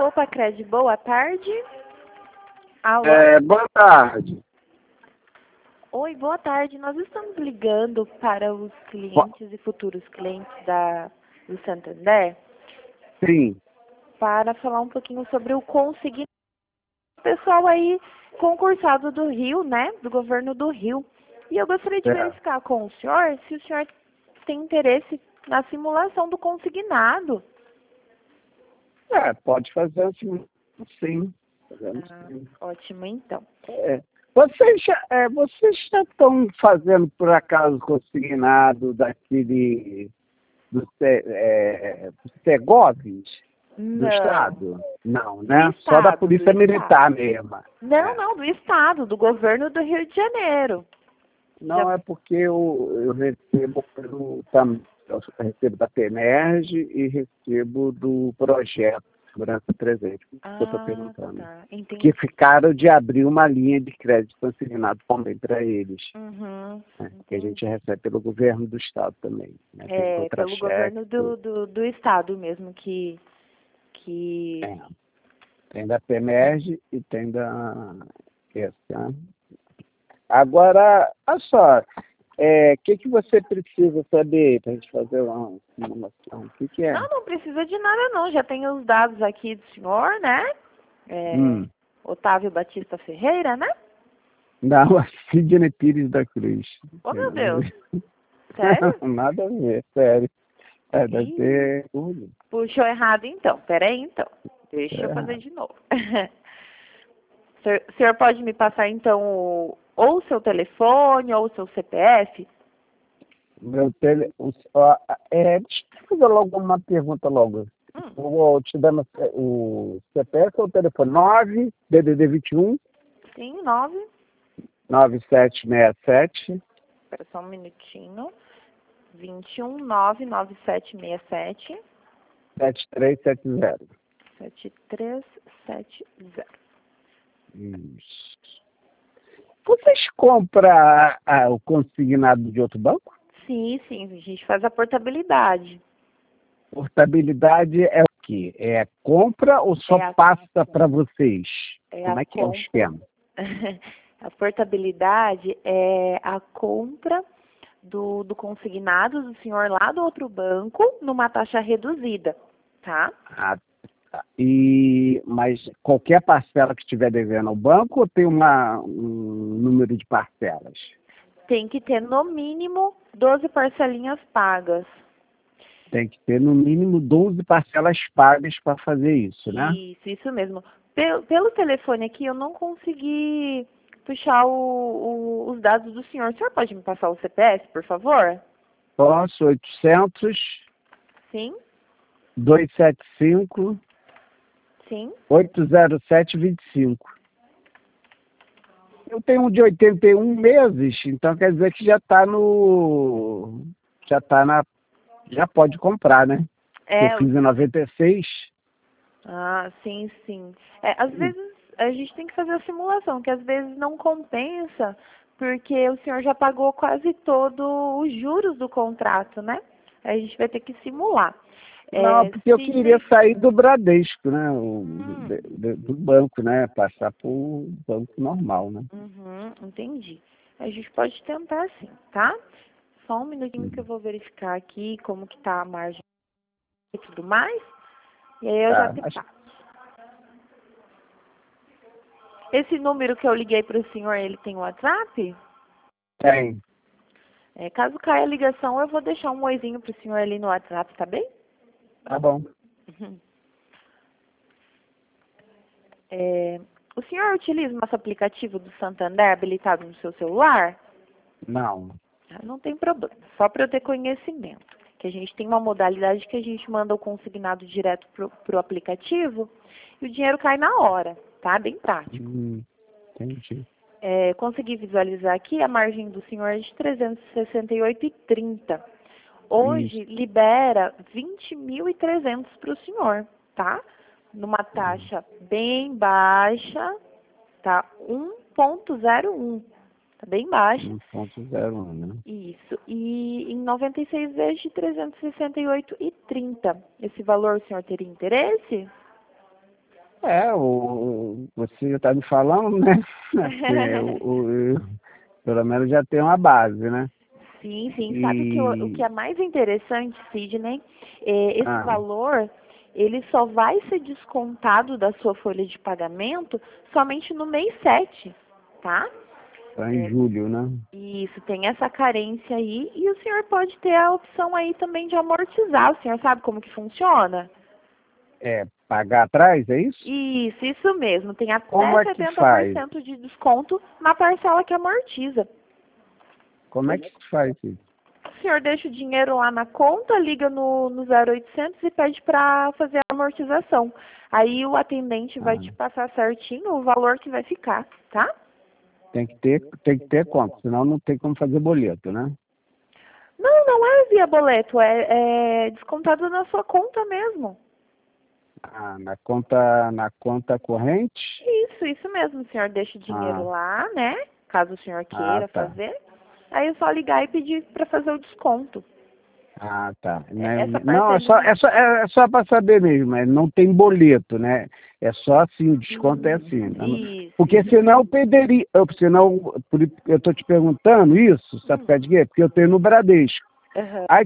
Poupa Cred, boa tarde. Alô? Boa tarde. Oi, boa tarde. Nós estamos ligando para os clientes e futuros clientes do Santander Sim. para falar um pouquinho sobre o consignado. O pessoal aí concursado do Rio, né? Do governo do Rio. E eu gostaria de verificar com o senhor se o senhor tem interesse na simulação do consignado. Pode fazer assim, sim. Ótimo, então. Vocês já estão fazendo, por acaso, consignado do Segovis? Do Estado? Não, né? Do Só da Estado, Polícia do Militar Estado. mesmo. Não, do Estado, do governo do Rio de Janeiro. Não, é porque eu recebo eu recebo da PEMERG e recebo do projeto Segurança Presente, que eu estou perguntando. Tá, entendi. Que ficaram de abrir uma linha de crédito consignado também para eles. Que a gente recebe pelo governo do Estado também. Né? Pelo governo do Estado mesmo que... Tem da PEMERG e tem da... Essa. Agora, olha só, que você precisa saber para a gente fazer uma simulação? O que é? Não precisa de nada não, já tem os dados aqui do senhor, né? Otávio Batista Ferreira, né? Não, a Sidney Pires da Cruz. Oh, meu Deus. Sério? Nada a ver, sério. Deve ter... Puxou errado então, peraí então. Deixa eu fazer de novo. O senhor pode me passar ou o seu telefone ou o seu CPF? Deixa eu fazer logo uma pergunta logo. Vou te dando o CPF ou o telefone? 9, DDD 21? Sim, 9. 9767. Espera só um minutinho. 21 99767 7370. 7370. Isso. Vocês compram o consignado de outro banco? Sim, a gente faz a portabilidade. Portabilidade é o quê? É compra ou só passa para vocês? Como é que é o esquema? A portabilidade é a compra do consignado do senhor lá do outro banco numa taxa reduzida, tá? Mas qualquer parcela que estiver devendo ao banco ou tem um número de parcelas? Tem que ter no mínimo 12 parcelinhas pagas. Tem que ter no mínimo 12 parcelas pagas para fazer isso, né? Isso mesmo. Pelo telefone aqui eu não consegui puxar os dados do senhor. O senhor pode me passar o CPF, por favor? Posso, 800... Sim. 275... Sim. 80725. Eu tenho um de 81 meses, então quer dizer que já pode comprar, né? Eu fiz em 96. Sim. Às vezes a gente tem que fazer a simulação, que às vezes não compensa, porque o senhor já pagou quase todos os juros do contrato, né? Aí a gente vai ter que simular. Não, porque eu queria sair do Bradesco, né? Do banco, né? Passar para o banco normal, né? Entendi. A gente pode tentar sim, tá? Só um minutinho que eu vou verificar aqui como que tá a margem e tudo mais. E aí eu já te passo. Esse número que eu liguei para o senhor, ele tem WhatsApp? Tem. Caso caia a ligação, eu vou deixar um oizinho para o senhor ali no WhatsApp, tá bem? Tá bom. O senhor utiliza o nosso aplicativo do Santander habilitado no seu celular? Não. Não tem problema, só para eu ter conhecimento. Que a gente tem uma modalidade que a gente manda o consignado direto pro aplicativo e o dinheiro cai na hora, tá? Bem prático. Entendi. Consegui visualizar aqui a margem do senhor é de 368,30. Hoje libera 20.300 para o senhor, tá? Numa taxa bem baixa, tá? 1,01. Tá bem baixa. 1,01, né? Isso. E em 96 vezes de 368,30. Esse valor o senhor teria interesse? Você já está me falando, né? Assim, pelo menos já tem uma base, né? Sim, sim. Sabe que o que é mais interessante, Sidney, esse valor, ele só vai ser descontado da sua folha de pagamento somente no mês 7, tá? Tá em julho, né? Isso, tem essa carência aí, e o senhor pode ter a opção aí também de amortizar. O senhor sabe como que funciona? Pagar atrás, é isso? Isso mesmo. Tem até Como é que faz? 70% de desconto na parcela que amortiza. Como é que faz isso? O senhor deixa o dinheiro lá na conta, liga no 0800 e pede para fazer a amortização. Aí o atendente vai te passar certinho o valor que vai ficar, tá? Tem que ter conta, senão não tem como fazer boleto, né? Não, não é via boleto, é descontado na sua conta mesmo. Na conta corrente? Isso mesmo. O senhor deixa o dinheiro lá, né? Caso o senhor queira Tá. fazer. Aí é só ligar e pedir para fazer o desconto. Tá. Essa Não, parcelinha... é só para saber mesmo, não tem boleto, né? É só assim, o desconto é assim. Isso. Porque senão eu perderia, eu estou te perguntando isso, sabe por quê? Porque eu tenho no Bradesco. Uhum. Aí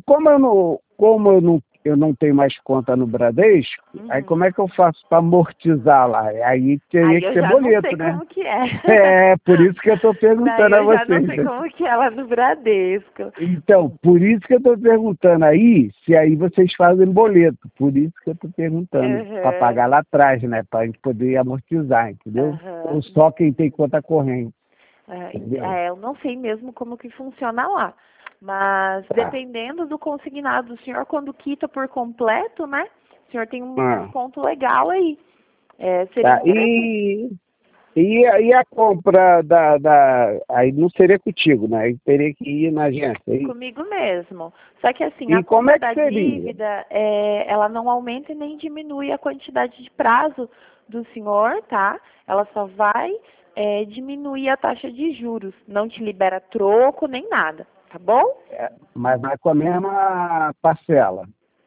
eu não tenho mais conta no Bradesco, aí como é que eu faço para amortizar lá? Aí teria que ser boleto, né? Eu já não sei como que é. Por isso que eu estou perguntando a Eu já não vocês. sei como que é lá no Bradesco. Então, por isso que eu estou perguntando aí, se aí vocês fazem boleto. Por isso que eu estou perguntando, para pagar lá atrás, né? Para a gente poder amortizar, entendeu? Ou só quem tem conta corrente. Eu não sei mesmo como que funciona lá. Mas dependendo do consignado do senhor, quando quita por completo, né? O senhor tem um desconto legal aí. Seria interessante. E a compra aí não seria contigo, né? Aí teria que ir na agência. Comigo mesmo. Só que assim, E a como compra é que da seria? dívida, ela não aumenta e nem diminui a quantidade de prazo do senhor, tá? Ela só vai diminuir a taxa de juros. Não te libera troco nem nada, tá bom? Mas vai com a mesma parcela.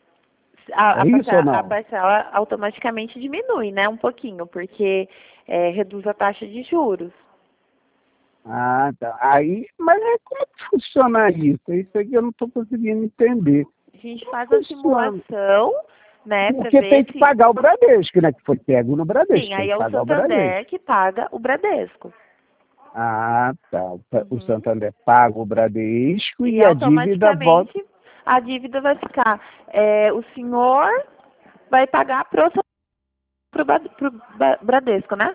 Isso ou não? A parcela automaticamente diminui, né? Um pouquinho, porque reduz a taxa de juros. Tá. Mas como que funciona isso? Isso aqui eu não estou conseguindo entender. A gente faz a simulação, né? Porque tem que pagar o Bradesco, né? Que foi pego no Bradesco. Sim, aí é o Santander que paga o Bradesco. Tá. O Santander paga o Bradesco e a dívida volta. A dívida vai ficar. O senhor vai pagar pro Bradesco, né?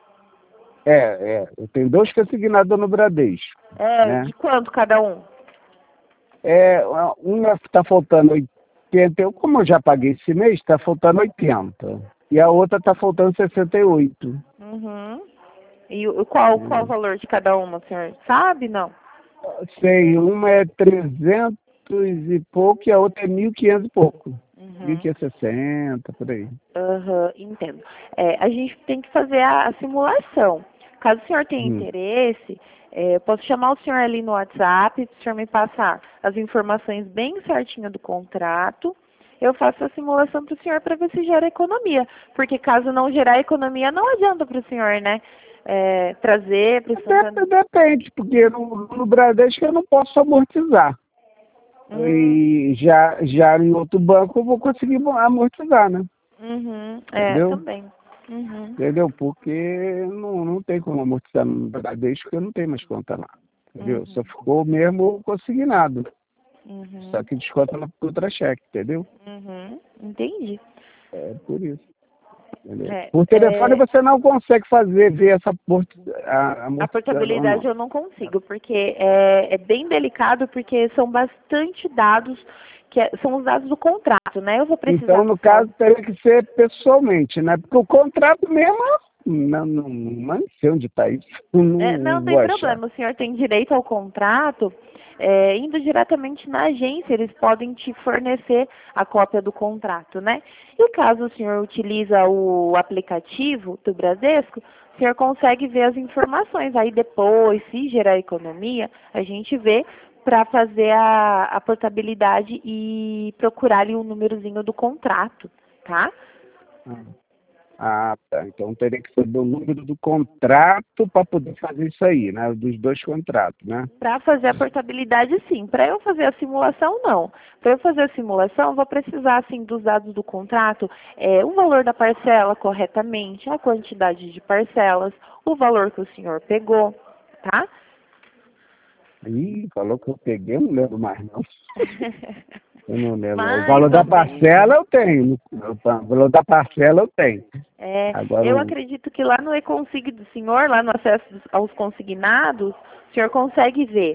Eu tenho 2 consignados no Bradesco. Né? De quanto cada um? Uma está faltando 80, como eu já paguei esse mês, está faltando 80. E a outra está faltando 68. E qual o valor de cada uma, o senhor sabe, não? Sei, uma é 300 e pouco e a outra é 1.500 e pouco. 1.560, por aí. Entendo. A gente tem que fazer a simulação. Caso o senhor tenha interesse, eu posso chamar o senhor ali no WhatsApp, para o senhor me passar as informações bem certinho do contrato. Eu faço a simulação para o senhor para ver se gera economia. Porque caso não gerar economia, não adianta para o senhor, né? Trazer para o Santander. Depende, porque no Bradesco eu não posso amortizar. E já em outro banco eu vou conseguir amortizar, né? Entendeu? Também. Entendeu? Porque não tem como amortizar no Bradesco, porque eu não tenho mais conta lá. Entendeu? Só ficou mesmo consignado. Só que desconta na contra-cheque, entendeu? Entendi. Por isso. Por telefone você não consegue ver essa a portabilidade eu não consigo, porque é bem delicado, porque são bastante dados, são os dados do contrato, né? Eu vou precisar... Então, no caso, teria que ser pessoalmente, né? Porque o contrato mesmo, não sei onde está isso. Não tem problema, o senhor tem direito ao contrato... indo diretamente na agência, eles podem te fornecer a cópia do contrato, né? E caso o senhor utiliza o aplicativo do Bradesco, o senhor consegue ver as informações. Aí depois, se gerar economia, a gente vê para fazer a portabilidade e procurar ali o númerozinho do contrato, tá? Ah, tá. Então teria que saber o número do contrato para poder fazer isso aí, né? Dos dois contratos, né? Para fazer a portabilidade, sim. Para eu fazer a simulação, não. Para eu fazer a simulação, eu vou precisar, assim, dos dados do contrato, o valor da parcela corretamente, a quantidade de parcelas, o valor que o senhor pegou, tá? Ih, falou que eu peguei, eu não lembro mais, não. Eu não lembro. O Mais valor da ou menos. parcela eu tenho. O valor da parcela eu tenho. É, Agora, eu acredito que lá no e-consig do senhor, lá no acesso aos consignados, o senhor consegue ver.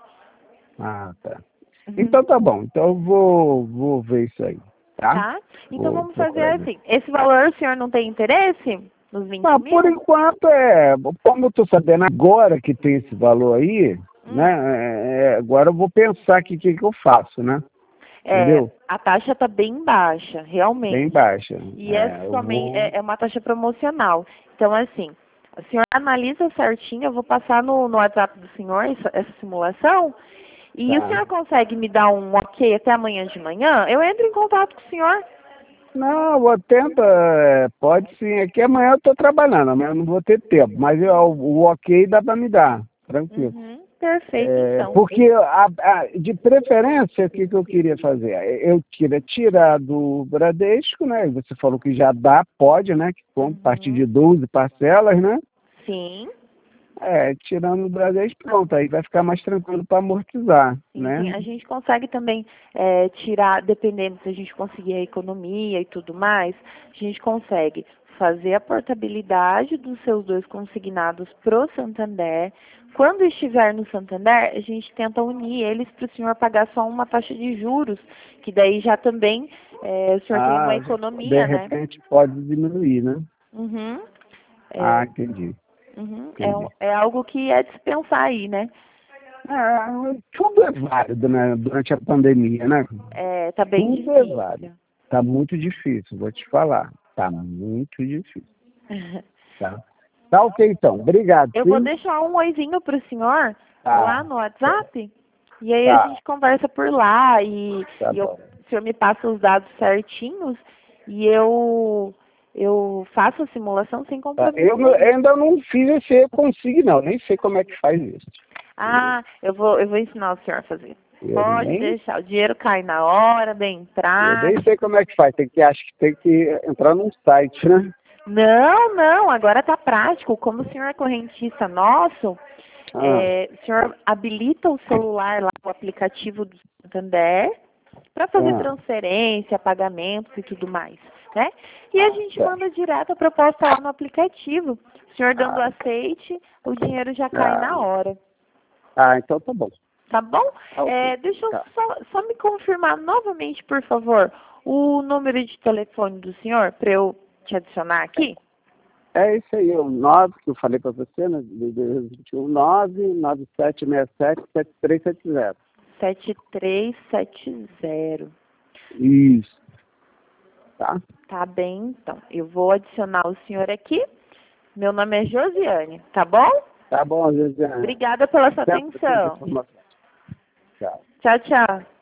ah, tá. Uhum. Então tá bom. Então eu vou ver isso aí, tá? Tá? Então Vou vamos fazer procurar ver. assim. Esse valor o senhor não tem interesse? Nos 20 Ah, por mil? enquanto como eu tô sabendo agora que tem esse valor aí, Hum. né? Agora eu vou pensar aqui o que que eu faço, né? É, Entendeu? a taxa está bem baixa, Bem realmente. baixa. E é Eu somente vou. é uma taxa promocional. Então, assim, o senhor analisa certinho, eu vou passar no WhatsApp do senhor essa simulação. E o Tá. senhor consegue me dar um ok até amanhã de manhã? Eu entro em contato com o senhor. Não, vou tenta, pode sim. É que amanhã eu tô trabalhando, amanhã eu não vou ter tempo, mas o ok dá para me dar, tranquilo. Uhum, perfeito, então. Porque de preferência, o que que eu queria fazer? Eu queria tirar do Bradesco, né? Você falou que já dá, pode, né? Que com a partir de Uhum, 12 parcelas, né? sim. Tirando do Bradesco, pronto, aí vai ficar mais tranquilo para amortizar, Sim, sim. né? A gente consegue também tirar, dependendo se a gente conseguir a economia e tudo mais, a gente consegue fazer a portabilidade dos seus dois consignados pro Santander. Quando estiver no Santander, a gente tenta unir eles para o senhor pagar só uma taxa de juros, que daí já também o senhor tem uma De economia, né? repente pode diminuir, né? Uhum. Ah, É, entendi, uhum. entendi. É algo que é dispensar aí, né? Tudo é válido, né? Durante a pandemia, né? É, tá bem Tudo é válido. difícil. Tá muito difícil, vou te falar. Tá muito difícil, tá? Tá ok, então. Obrigado, Eu vou sim? deixar um oizinho pro senhor lá Tá, no WhatsApp e aí a tá, gente conversa por lá tá e bom. o senhor me passa os dados certinhos e eu faço a simulação sem Tá. compromisso nenhum. Ainda não fiz esse consigo, não. Nem sei como é que faz isso. Ah, eu vou ensinar o senhor a fazer. Eu Pode nem, deixar, o dinheiro cai na hora, bem eu nem sei prático. como é que faz. Acho que tem que entrar num site, né? Não, não, agora tá prático. Como o senhor é correntista nosso, Ah, o senhor habilita o celular lá, o aplicativo do Santander, para fazer ah, transferência, pagamentos e tudo mais, né? E a gente tá. manda direto a proposta lá no aplicativo. O senhor dando Ah, aceite, o dinheiro já cai ah, na hora. então tá bom. Tá bom? Tá ok. Deixa eu Tá. só me confirmar novamente, por favor, o número de telefone do senhor para eu te adicionar aqui. É isso aí, o 9 que eu falei para você, né? 99767-7370. 7370. Isso, tá? Tá bem, então. Eu vou adicionar o senhor aqui. Meu nome é Josiane, tá bom? Tá bom, Josiane. Obrigada pela sua Sempre precisa de atenção. informação. Tchau. Tchau, tchau.